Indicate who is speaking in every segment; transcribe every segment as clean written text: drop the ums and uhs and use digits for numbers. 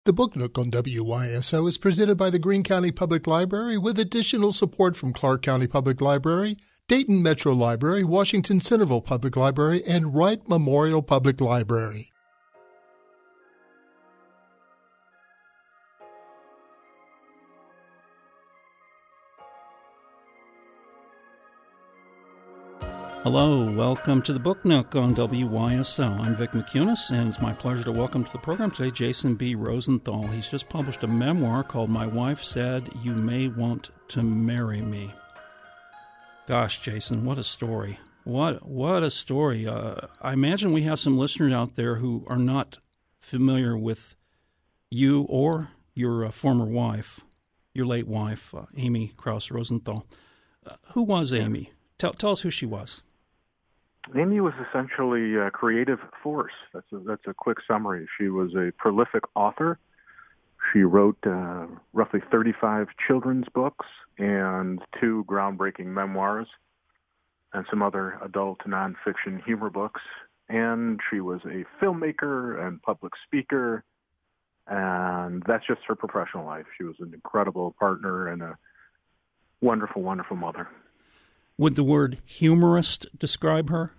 Speaker 1: The Book Nook on WYSO is presented by the Greene County Public Library with additional support from Clark County Public Library, Dayton Metro Library, Washington Centerville Public Library, and Wright Memorial Public Library.
Speaker 2: Hello, welcome to the Book Nook on WYSO. I'm Vic McCunis, and it's my pleasure to welcome to the program today Jason B. Rosenthal. He's just published a memoir called My Wife Said You May Want to Marry Me. Gosh, Jason, what a story. What a story. I imagine we have some listeners out there who are not familiar with you or your former wife, your late wife, Amy Krause Rosenthal. Who was Amy? Tell us who she was.
Speaker 3: Amy was essentially a creative force. That's a quick summary. She was a prolific author. She wrote roughly 35 children's books and 2 groundbreaking memoirs and some other adult nonfiction humor books. And she was a filmmaker and public speaker, and that's just her professional life. She was an incredible partner and a wonderful, wonderful mother.
Speaker 2: Would the word humorist describe her?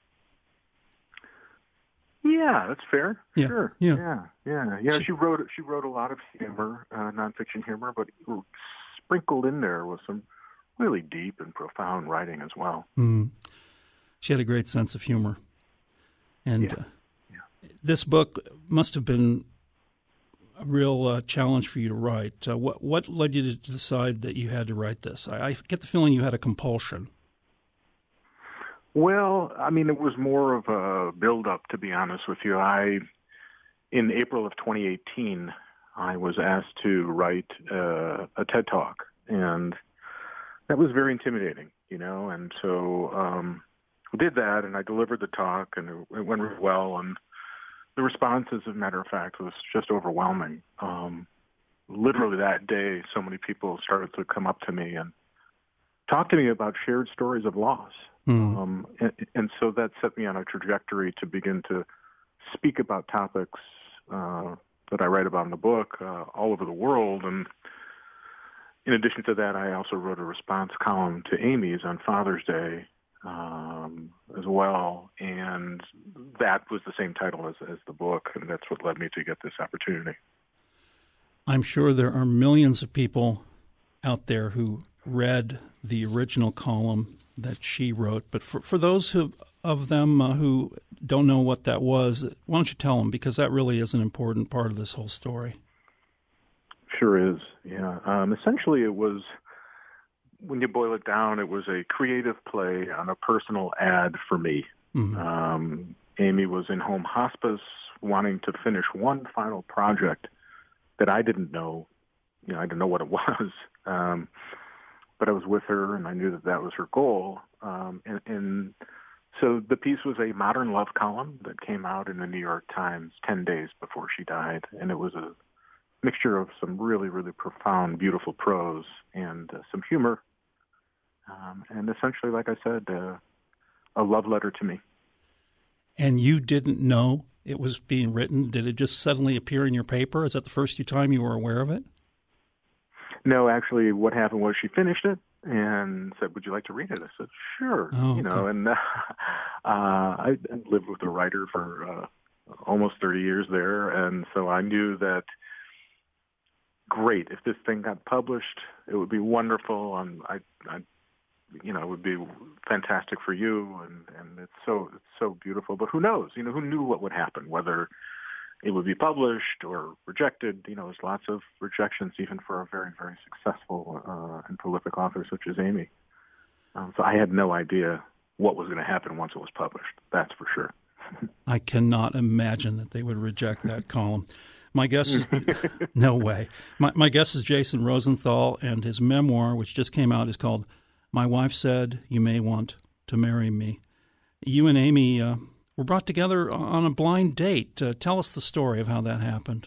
Speaker 3: Yeah, that's fair.
Speaker 2: Yeah.
Speaker 3: Sure.
Speaker 2: Yeah.
Speaker 3: She wrote a lot of humor, nonfiction humor, but sprinkled in there was some really deep and profound writing as well.
Speaker 2: She had a great sense of humor, and this book must have been a real challenge for you to write. What led you to decide that you had to write this? I get the feeling you had a compulsion.
Speaker 3: Well, I mean, it was more of a build-up, to be honest with you. In April of 2018, I was asked to write a TED Talk, and that was very intimidating, and so I did that, and I delivered the talk, and it went really well, and the response, as a matter of fact, was just overwhelming. Literally that day, so many people started to come up to me and talk to me about shared stories of loss. And so that set me on a trajectory to begin to speak about topics that I write about in the book all over the world. And in addition to that, I also wrote a response column to Amy's on Father's Day as well, and that was the same title as the book, and that's what led me to get this opportunity.
Speaker 2: I'm sure there are millions of people out there who read the original column that she wrote, but for those of them who don't know what that was, why don't you tell them, because that really is an important part of this whole story. Sure is, yeah.
Speaker 3: Essentially, it was, when you boil it down, it was a creative play on a personal ad for me. Amy was in home hospice, wanting to finish one final project that I didn't know. I didn't know what it was, but I was with her, and I knew that was her goal. And so the piece was a modern love column that came out in the New York Times 10 days before she died, and it was a mixture of some really, really profound, beautiful prose and some humor. And essentially, like I said, a love letter to me.
Speaker 2: And you didn't know it was being written? Did it just suddenly appear in your paper? Is that the first time you were aware of it?
Speaker 3: No, actually, what happened was she finished it and said, "Would you like to read it?" I said, "Sure." And I lived with a writer for almost 30 years there, and so I knew that, great, if this thing got published, it would be wonderful, and it would be fantastic for you, and it's so beautiful. But who knows? Who knew what would happen, whether it would be published or rejected. There's lots of rejections, even for a very, very successful and prolific author such as Amy. So I had no idea what was going to happen once it was published. That's for sure.
Speaker 2: I cannot imagine that they would reject that column. My guess is no way. My guess is Jason Rosenthal, and his memoir, which just came out, is called My Wife Said You May Want to Marry Me. You and Amy were brought together on a blind date. Tell us the story of how that happened.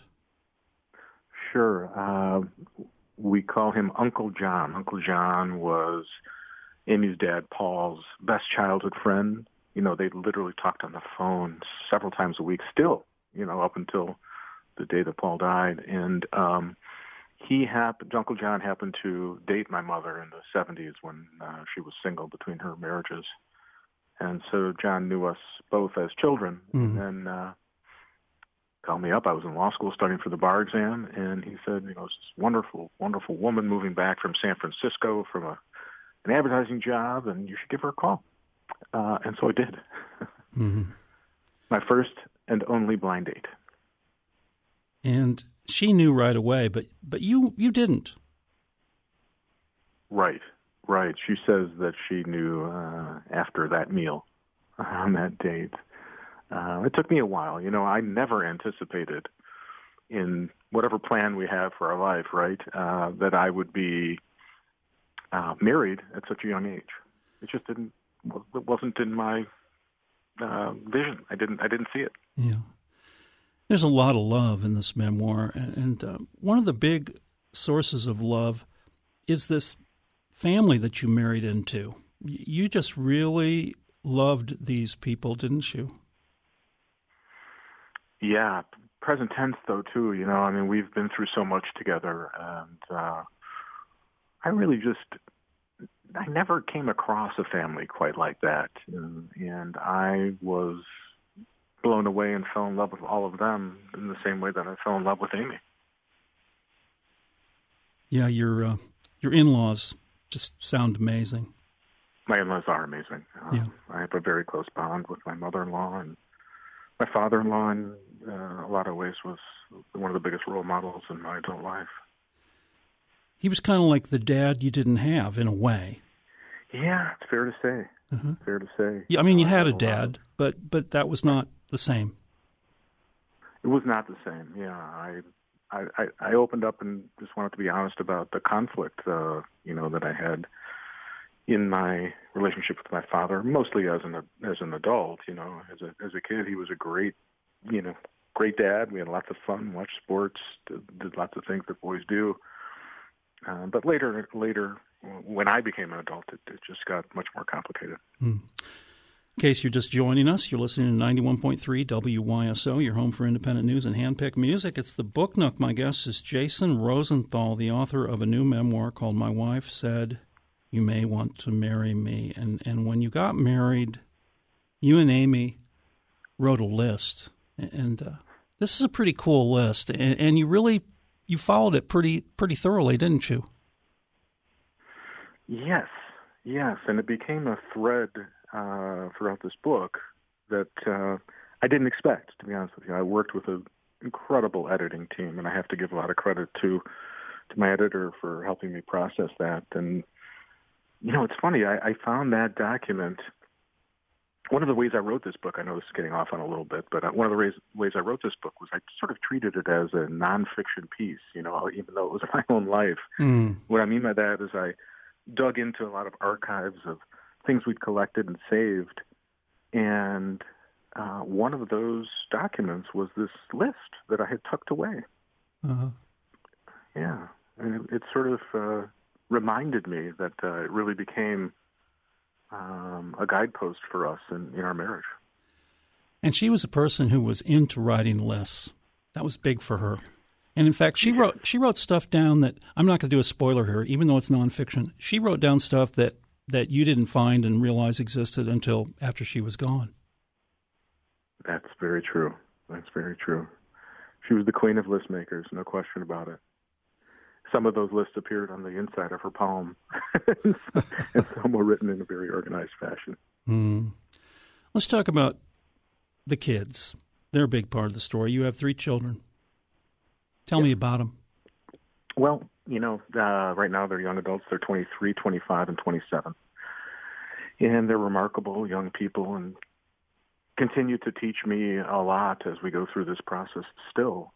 Speaker 3: Sure. We call him Uncle John. Uncle John was Amy's dad, Paul's best childhood friend. They literally talked on the phone several times a week still, up until the day that Paul died, and Uncle John happened to date my mother in the 70s when she was single between her marriages. And so John knew us both as children, and then called me up. I was in law school studying for the bar exam, and he said, it's this wonderful, wonderful woman moving back from San Francisco from an advertising job, and you should give her a call. And so I did. My first and only blind date.
Speaker 2: And she knew right away, but you didn't.
Speaker 3: Right. She says that she knew after that meal on that date. It took me a while. I never anticipated in whatever plan we have for our life, right, that I would be married at such a young age. It just wasn't in my vision. I didn't see it.
Speaker 2: Yeah. There's a lot of love in this memoir, and one of the big sources of love is this family that you married into. You just really loved these people, didn't you?
Speaker 3: Yeah, present tense though too. We've been through so much together, and I never came across a family quite like that, and I was blown away and fell in love with all of them in the same way that I fell in love with Amy.
Speaker 2: Yeah, your in-laws just sound amazing.
Speaker 3: My in-laws are amazing. I have a very close bond with my mother-in-law, and my father-in-law in a lot of ways was one of the biggest role models in my adult life.
Speaker 2: He was kind of like the dad you didn't have, in a way.
Speaker 3: Yeah, it's fair to say. Fair to say.
Speaker 2: Yeah, you had a dad, but that was not the same.
Speaker 3: It was not the same. Yeah, I opened up and just wanted to be honest about the conflict, that I had in my relationship with my father, mostly as an adult. As a kid, he was a great dad. We had lots of fun, watched sports, did lots of things that boys do. But later, when I became an adult, it just got much more complicated.
Speaker 2: In case you're just joining us, you're listening to 91.3 WYSO, your home for independent news and handpicked music. It's the Book Nook. My guest is Jason Rosenthal, the author of a new memoir called My Wife Said You May Want to Marry Me. And when you got married, you and Amy wrote a list. And this is a pretty cool list. And you followed it pretty thoroughly, didn't you?
Speaker 3: Yes. And it became a thread throughout this book that I didn't expect, to be honest with you. I worked with an incredible editing team, and I have to give a lot of credit to my editor for helping me process that. And, it's funny, I found that document. One of the ways I wrote this book, I know this is getting off on a little bit, but one of the ways I wrote this book was I sort of treated it as a nonfiction piece, even though it was my own life. What I mean by that is I dug into a lot of archives of things we'd collected and saved, and one of those documents was this list that I had tucked away. Yeah, and it sort of reminded me that it really became a guidepost for us in our marriage.
Speaker 2: And she was a person who was into writing lists. That was big for her. And in fact, she wrote stuff down that, I'm not going to do a spoiler here, even though it's nonfiction. She wrote down stuff that you didn't find and realize existed until after she was gone.
Speaker 3: That's very true. She was the queen of list makers, no question about it. Some of those lists appeared on the inside of her palm, and some were written in a very organized fashion.
Speaker 2: Let's talk about the kids. They're a big part of the story. You have 3 children. Tell me about them.
Speaker 3: Well, right now they're young adults. They're 23, 25, and 27. And they're remarkable young people and continue to teach me a lot as we go through this process still.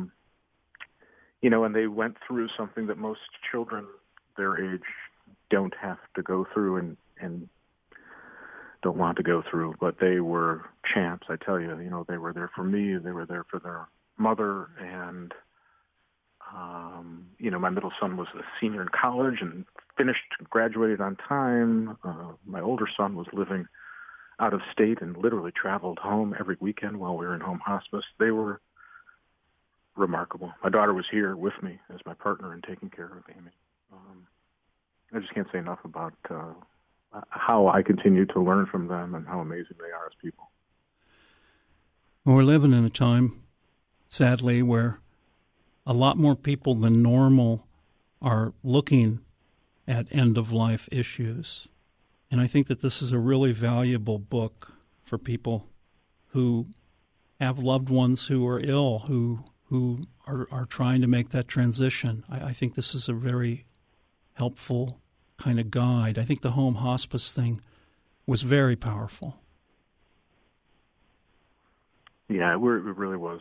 Speaker 3: And they went through something that most children their age don't have to go through and don't want to go through. But they were champs, I tell you. They were there for me. They were there for their mother. And, my middle son was a senior in college and graduated on time. My older son was living out of state and literally traveled home every weekend while we were in home hospice. They were remarkable. My daughter was here with me as my partner in taking care of Amy. I just can't say enough about how I continue to learn from them and how amazing they are as people.
Speaker 2: Well, we're living in a time, sadly, where a lot more people than normal are looking at end-of-life issues. And I think that this is a really valuable book for people who have loved ones who are ill, who are trying to make that transition. I think this is a very helpful kind of guide. I think the home hospice thing was very powerful.
Speaker 3: Yeah, it really was.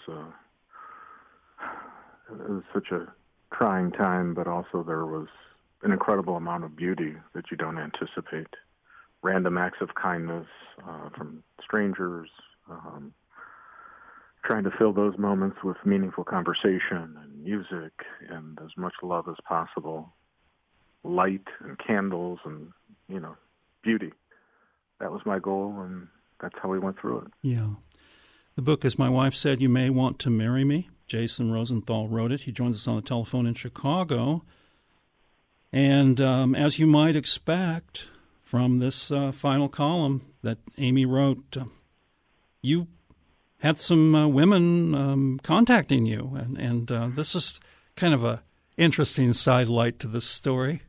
Speaker 3: It was such a trying time, but also there was an incredible amount of beauty that you don't anticipate. Random acts of kindness from strangers, trying to fill those moments with meaningful conversation and music and as much love as possible. Light and candles and, beauty. That was my goal, and that's how we went through it.
Speaker 2: Yeah. The book, as my wife said, You May Want to Marry Me. Jason Rosenthal wrote it. He joins us on the telephone in Chicago. And as you might expect from this final column that Amy wrote, you had some women contacting you. And this is kind of a interesting sidelight to this story.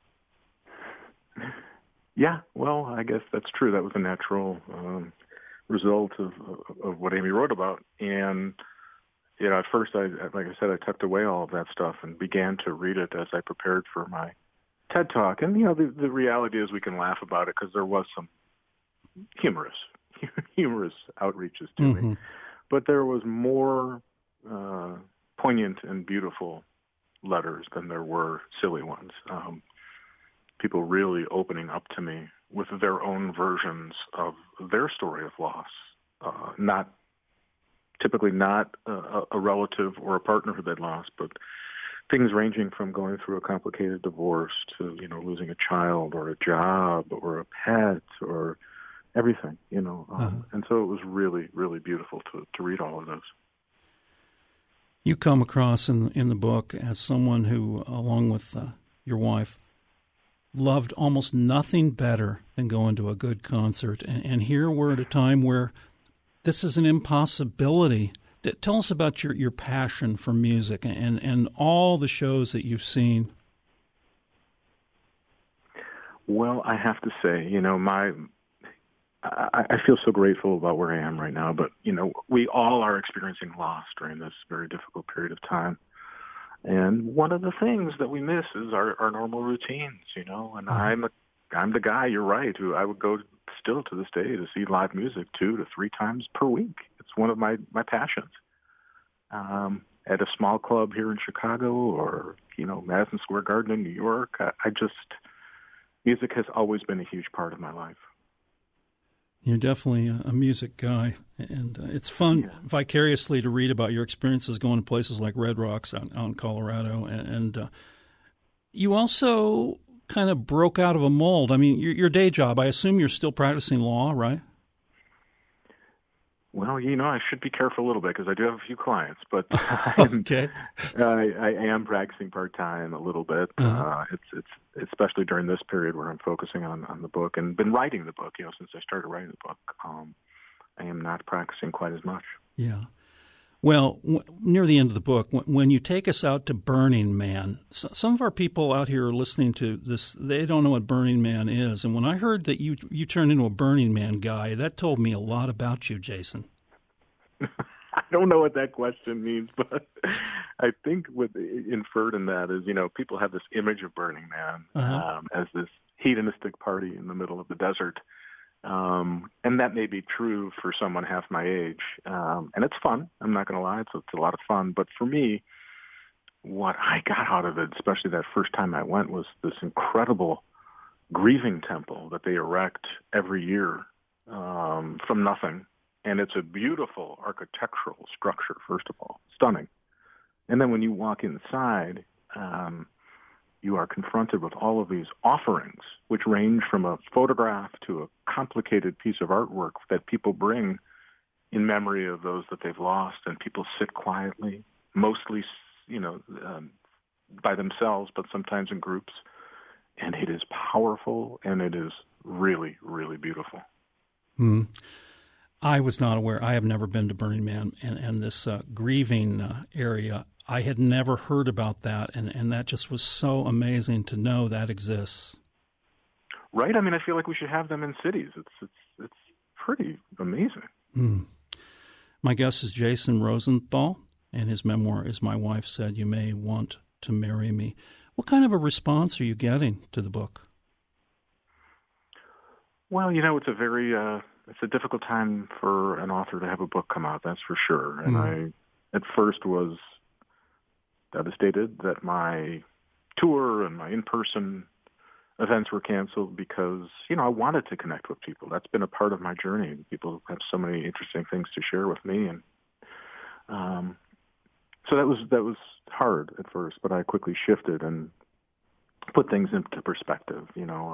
Speaker 3: Yeah, well, I guess that's true. That was a natural result of what Amy wrote about. And, at first, like I said, I tucked away all of that stuff and began to read it as I prepared for my TED Talk. And, the reality is we can laugh about it because there was some humorous outreaches to me. But there was more poignant and beautiful letters than there were silly ones. People really opening up to me with their own versions of their story of loss, typically not a relative or a partner who they'd lost, but things ranging from going through a complicated divorce to, losing a child or a job or a pet or everything, And so it was really, really beautiful to read all of those.
Speaker 2: You come across in the book as someone who, along with your wife, loved almost nothing better than going to a good concert. And here we're at a time where this is an impossibility. Tell us about your passion for music and all the shows that you've seen. Well,
Speaker 3: I have to say, I feel so grateful about where I am right now, but, we all are experiencing loss during this very difficult period of time. And one of the things that we miss is our normal routines, and I'm the guy, you're right, who I would go still to this day to see live music 2 to 3 times per week. It's one of my passions. At a small club here in Chicago or, Madison Square Garden in New York, music has always been a huge part of my life.
Speaker 2: You're definitely a music guy, and it's fun vicariously to read about your experiences going to places like Red Rocks out in Colorado. And you also kind of broke out of a mold. I mean, your day job, I assume you're still practicing law, right?
Speaker 3: Well, I should be careful a little bit because I do have a few clients, but
Speaker 2: okay.
Speaker 3: I am practicing part-time a little bit. It's especially during this period where I'm focusing on the book and been writing the book, since I started writing the book. I am not practicing quite as much.
Speaker 2: Yeah. Well, near the end of the book, when you take us out to Burning Man, some of our people out here are listening to this, they don't know what Burning Man is. And when I heard that you turned into a Burning Man guy, that told me a lot about you, Jason.
Speaker 3: I don't know what that question means, but I think what inferred in that is, people have this image of Burning Man as this hedonistic party in the middle of the desert. And that may be true for someone half my age. And it's fun. I'm not going to lie. It's a lot of fun. But for me, what I got out of it, especially that first time I went, was this incredible grieving temple that they erect every year from nothing. And it's a beautiful architectural structure, first of all, stunning. And then when you walk inside, you are confronted with all of these offerings, which range from a photograph to a complicated piece of artwork that people bring in memory of those that they've lost. And people sit quietly, mostly, by themselves, but sometimes in groups. And it is powerful, and it is really, really beautiful.
Speaker 2: I was not aware. I have never been to Burning Man, and this grieving area. I had never heard about that, and that just was so amazing to know that exists.
Speaker 3: Right? I mean, I feel like we should have them in cities. It's pretty amazing.
Speaker 2: My guest is Jason Rosenthal, and his memoir is My Wife Said You May Want to Marry Me. What kind of a response are you getting to the book?
Speaker 3: Well, it's it's a difficult time for an author to have a book come out, that's for sure. And I, at first, was devastated that my tour and my in-person events were canceled because, I wanted to connect with people. That's been a part of my journey. People have so many interesting things to share with me, and so that was hard at first, but I quickly shifted and put things into perspective.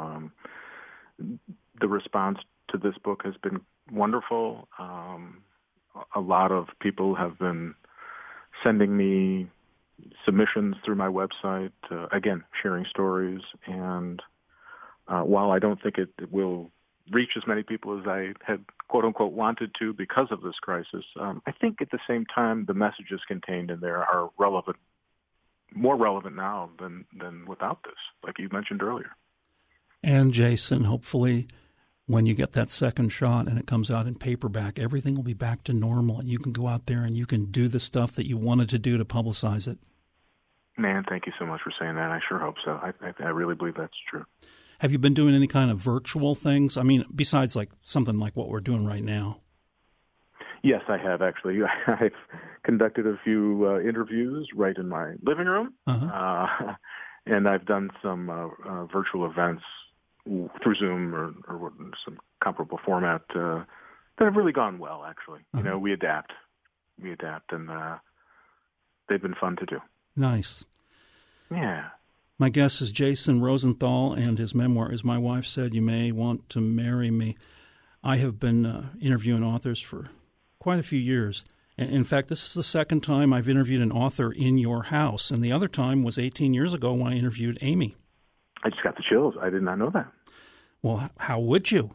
Speaker 3: The response to this book has been wonderful. A lot of people have been sending me submissions through my website, again, sharing stories. And while I don't think it will reach as many people as I had, quote unquote, wanted to because of this crisis, I think at the same time the messages contained in there are more relevant now than without this, like you mentioned earlier.
Speaker 2: And Jason, hopefully when you get that second shot and it comes out in paperback, everything will be back to normal, and you can go out there and you can do the stuff that you wanted to do to publicize it.
Speaker 3: Man, thank you so much for saying that. I sure hope so. I really believe that's true.
Speaker 2: Have you been doing any kind of virtual things? I mean, besides like something like what we're doing right now?
Speaker 3: Yes, I have actually. I've conducted a few interviews right in my living room, and I've done some virtual events through Zoom or some comparable format that have really gone well, actually. We adapt, and they've been fun to do.
Speaker 2: Nice.
Speaker 3: Yeah.
Speaker 2: My guest is Jason Rosenthal, and his memoir is My Wife Said You May Want to Marry Me. I have been interviewing authors for quite a few years. In fact, this is the second time I've interviewed an author in your house, and the other time was 18 years ago when I interviewed Amy.
Speaker 3: I just got the chills. I did not know that.
Speaker 2: Well, how would you?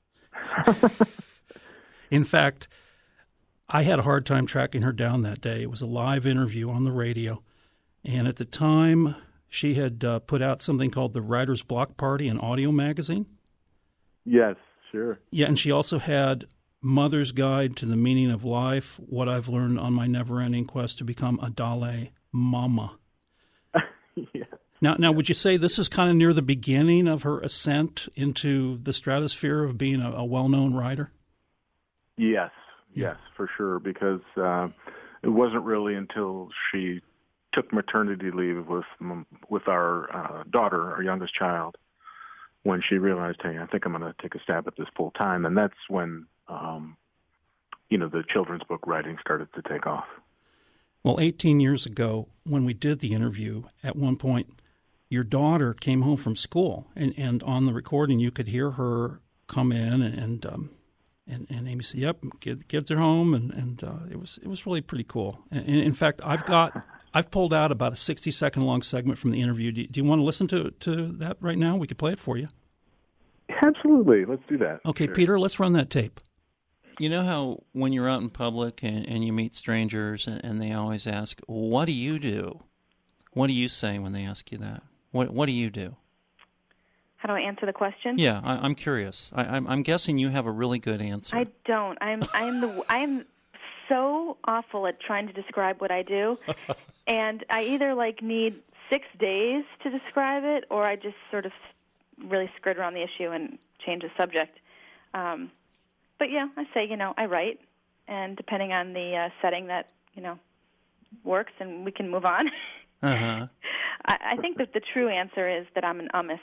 Speaker 2: In fact, I had a hard time tracking her down that day. It was a live interview on the radio, and at the time, she had put out something called the Writer's Block Party, an audio magazine.
Speaker 3: Yes, sure.
Speaker 2: Yeah, and she also had Mother's Guide to the Meaning of Life, What I've Learned on My Never-Ending Quest to Become a Dalai Mama.
Speaker 3: Yeah.
Speaker 2: Now, would you say this is kind of near the beginning of her ascent into the stratosphere of being a well-known writer?
Speaker 3: Yes, for sure, because it wasn't really until she took maternity leave with our daughter, our youngest child, when she realized, hey, I think I'm going to take a stab at this full time. And that's when, the children's book writing started to take off.
Speaker 2: Well, 18 years ago, when we did the interview, at one point, your daughter came home from school, and on the recording, you could hear her come in, and Amy said, "Yep, kids are home," and it was really pretty cool. And in fact, I've pulled out about a 60-second long segment from the interview. Do you want to listen to that right now? We could play it for you.
Speaker 3: Absolutely. Let's do that.
Speaker 2: Okay, sure. Peter, let's run that tape.
Speaker 4: You know how when you're out in public and you meet strangers and they always ask, what do you do? What do you say when they ask you that? What do you do?
Speaker 5: How do I answer the question?
Speaker 4: Yeah, I'm curious. I'm guessing you have a really good answer.
Speaker 5: I don't. I'm so awful at trying to describe what I do, and I either need 6 days to describe it, or I just sort of really skirt around the issue and change the subject. But yeah, I say I write, and depending on the setting that works, and we can move on.
Speaker 4: Uh-huh.
Speaker 5: I think that the true answer is that I'm an ummist.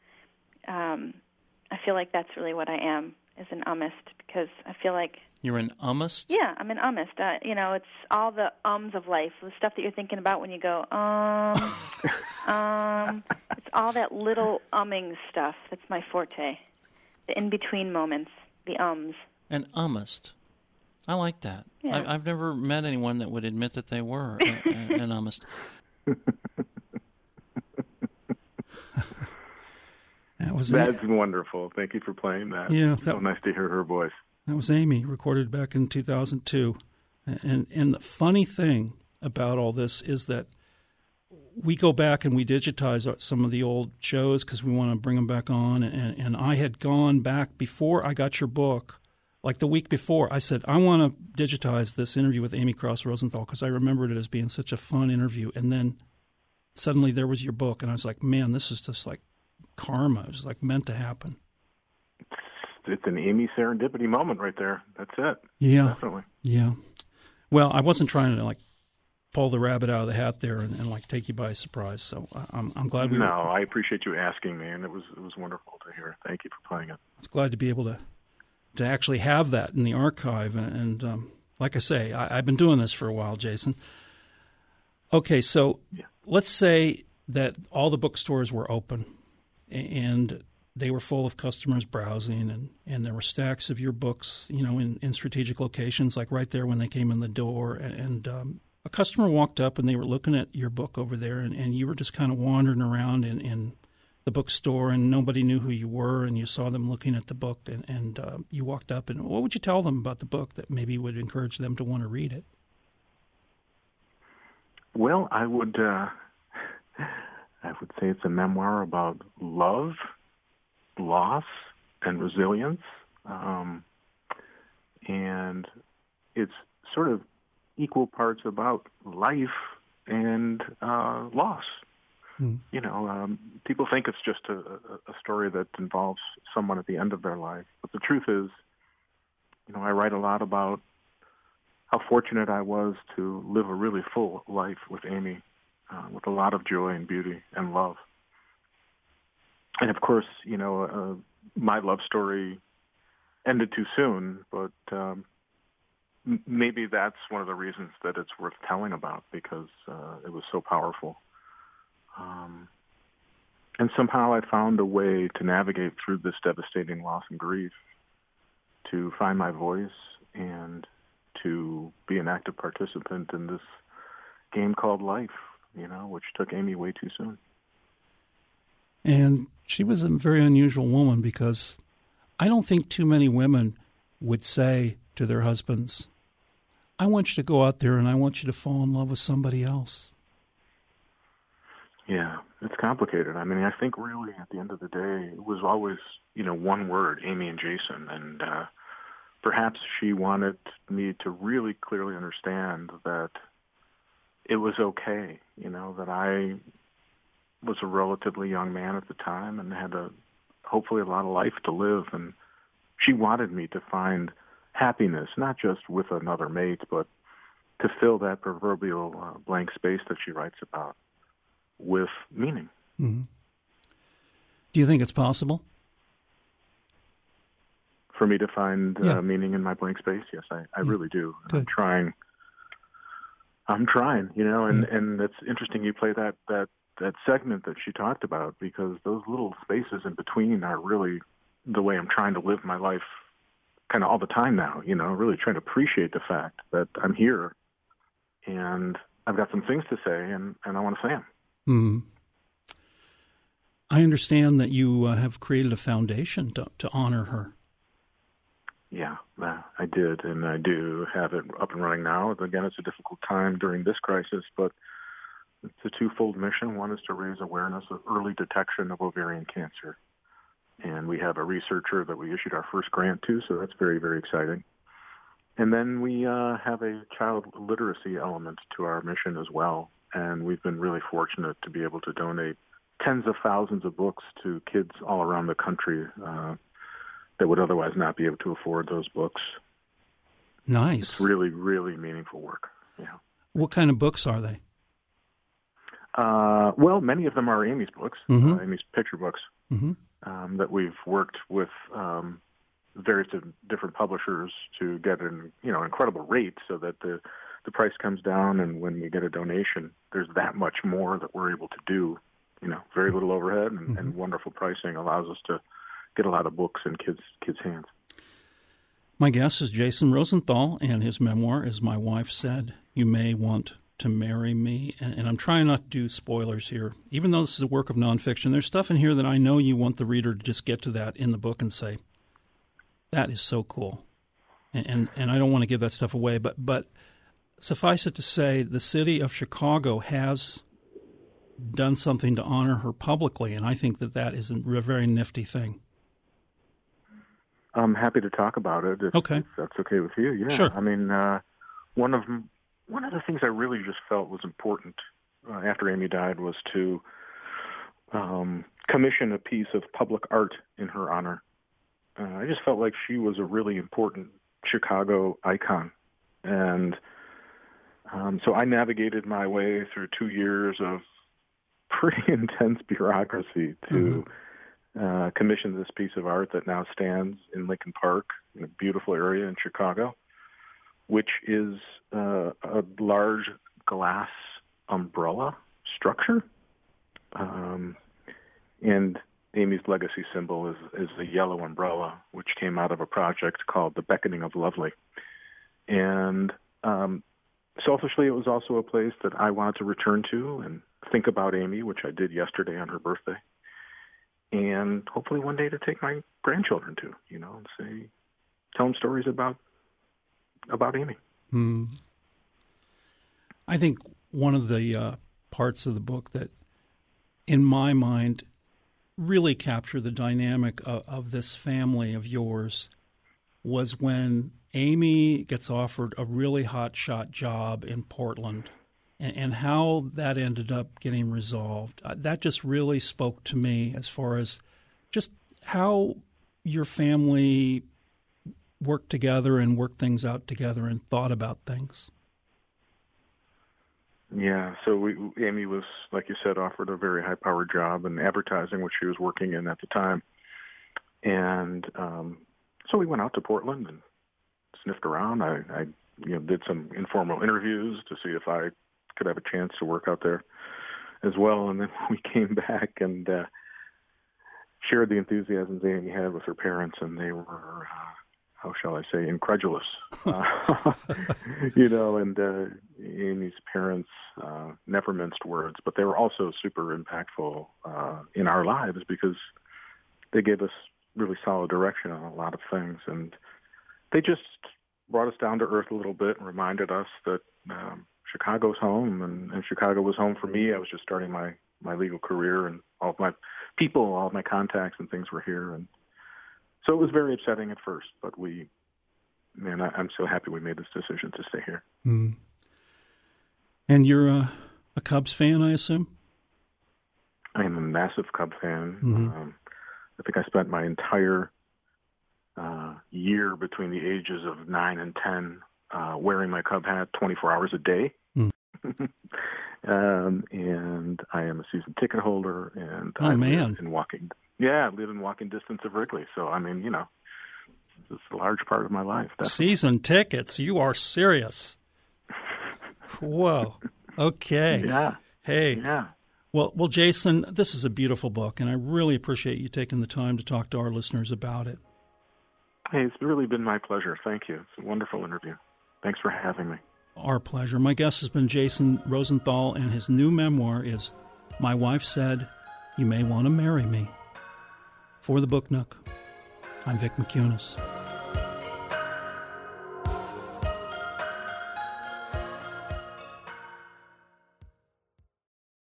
Speaker 5: I feel like that's really what I am, is an ummist, because I feel like...
Speaker 4: You're an ummist?
Speaker 5: Yeah, I'm an ummist. It's all the ums of life, the stuff that you're thinking about when you go, it's all that little umming stuff. That's my forte. The in-between moments, the ums.
Speaker 4: An ummist. I like that.
Speaker 5: Yeah.
Speaker 4: I've never met anyone that would admit that they were an honest.
Speaker 3: That's wonderful. Thank you for playing that.
Speaker 2: Yeah,
Speaker 3: so nice to hear her voice.
Speaker 2: That was Amy, recorded back in 2002. And the funny thing about all this is that we go back and we digitize some of the old shows because we want to bring them back on. And I had gone back before I got your book, like the week before. I said, I want to digitize this interview with Amy Krouse Rosenthal because I remembered it as being such a fun interview. And then suddenly there was your book, and I was like, man, this is just like karma. It was like meant to happen.
Speaker 3: It's an Amy serendipity moment right there. That's it.
Speaker 2: Yeah.
Speaker 3: Definitely.
Speaker 2: Yeah. Well, I wasn't trying to like pull the rabbit out of the hat there and like take you by surprise. So I'm glad we.
Speaker 3: No, I appreciate you asking me, and it was wonderful to hear. Thank you for playing it.
Speaker 2: I was glad to be able to actually have that in the archive, and like I say, I've been doing this for a while, Jason. Okay, so let's say that all the bookstores were open, and they were full of customers browsing, and there were stacks of your books, in strategic locations, like right there when they came in the door. And a customer walked up, and they were looking at your book over there, and you were just kind of wandering around in the bookstore, and nobody knew who you were, and you saw them looking at the book, and you walked up, and what would you tell them about the book that maybe would encourage them to want to read it?
Speaker 3: Well, I would say it's a memoir about love, loss, and resilience, and it's sort of equal parts about life and loss. People think it's just a story that involves someone at the end of their life, but the truth is, I write a lot about how fortunate I was to live a really full life with Amy, with a lot of joy and beauty and love. And of course, my love story ended too soon, but maybe that's one of the reasons that it's worth telling about, because it was so powerful. And somehow I found a way to navigate through this devastating loss and grief, to find my voice and to be an active participant in this game called life, which took Amy way too soon.
Speaker 2: And she was a very unusual woman, because I don't think too many women would say to their husbands, I want you to go out there and I want you to fall in love with somebody else.
Speaker 3: Yeah, it's complicated. I mean, I think really at the end of the day, it was always, one word, Amy and Jason. And perhaps she wanted me to really clearly understand that it was okay, that I was a relatively young man at the time and had hopefully a lot of life to live. And she wanted me to find happiness, not just with another mate, but to fill that proverbial blank space that she writes about with meaning.
Speaker 2: Mm-hmm. Do you think it's possible
Speaker 3: for me to find meaning in my blank space? Yes, I really do. I'm trying, and it's interesting you play that segment that she talked about, because those little spaces in between are really the way I'm trying to live my life kind of all the time now, really trying to appreciate the fact that I'm here and I've got some things to say and I want to say them.
Speaker 2: Mm-hmm. I understand that you have created a foundation to honor her.
Speaker 3: Yeah, I did, and I do have it up and running now. Again, it's a difficult time during this crisis, but it's a twofold mission. One is to raise awareness of early detection of ovarian cancer. And we have a researcher that we issued our first grant to, so that's very, very exciting. And then we have a child literacy element to our mission as well. And we've been really fortunate to be able to donate tens of thousands of books to kids all around the country that would otherwise not be able to afford those books.
Speaker 2: Nice.
Speaker 3: It's really, really meaningful work. Yeah.
Speaker 2: What kind of books are they?
Speaker 3: Well, many of them are Amy's books, Amy's picture books, that we've worked with various different publishers to get an incredible rate, so that the price comes down, and when we get a donation, there's that much more that we're able to do. Very little overhead and wonderful pricing allows us to get a lot of books in kids' hands.
Speaker 2: My guest is Jason Rosenthal, and his memoir is My Wife Said, You May Want to Marry Me. And I'm trying not to do spoilers here. Even though this is a work of nonfiction, there's stuff in here that I know you want the reader to just get to that in the book and say, that is so cool. And I don't want to give that stuff away, but suffice it to say, the city of Chicago has done something to honor her publicly, and I think that is a very nifty thing.
Speaker 3: I'm happy to talk about it if that's okay with you. Yeah,
Speaker 2: sure.
Speaker 3: I mean, one of the things I really just felt was important after Amy died was to commission a piece of public art in her honor. I just felt like she was a really important Chicago icon, and so I navigated my way through 2 years of pretty intense bureaucracy to commission this piece of art that now stands in Lincoln Park, in a beautiful area in Chicago, which is a large glass umbrella structure. And Amy's legacy symbol is a yellow umbrella, which came out of a project called The Beckoning of Lovely. And selfishly, it was also a place that I wanted to return to and think about Amy, which I did yesterday on her birthday. And hopefully one day to take my grandchildren to, and tell them stories about Amy.
Speaker 2: I think one of the parts of the book that, in my mind, really captured the dynamic of this family of yours was when Amy gets offered a really hotshot job in Portland and how that ended up getting resolved. That just really spoke to me as far as just how your family worked together and worked things out together and thought about things.
Speaker 3: Yeah, so Amy was, like you said, offered a very high-powered job in advertising, which she was working in at the time. And so we went out to Portland and sniffed around. I did some informal interviews to see if I could have a chance to work out there as well. And then we came back and shared the enthusiasm Amy had with her parents, and they were, how shall I say, incredulous. And Amy's parents never minced words, but they were also super impactful in our lives because they gave us really solid direction on a lot of things. And they just brought us down to earth a little bit and reminded us that Chicago's home, and Chicago was home for me. I was just starting my legal career, and all of my people, all of my contacts and things were here. And so it was very upsetting at first, but I'm so happy we made this decision to stay here.
Speaker 2: Mm. And you're a Cubs fan, I assume?
Speaker 3: I am a massive Cub fan.
Speaker 2: Mm-hmm.
Speaker 3: I think I spent my entire year between the ages of 9 and 10 wearing my Cub hat 24 hours a day.
Speaker 2: Mm.
Speaker 3: And I am a season ticket holder, and
Speaker 2: I live
Speaker 3: in walking distance of Wrigley. So, it's a large part of my life. Definitely.
Speaker 2: Season tickets? You are serious. Whoa. Okay.
Speaker 3: Yeah.
Speaker 2: Hey.
Speaker 3: Yeah.
Speaker 2: Well, Jason, this is a beautiful book, and I really appreciate you taking the time to talk to our listeners about it.
Speaker 3: Hey, it's really been my pleasure. Thank you. It's a wonderful interview. Thanks for having me.
Speaker 2: Our pleasure. My guest has been Jason Rosenthal, and his new memoir is My Wife Said, You May Want to Marry Me. For the Book Nook, I'm Vic McCunis.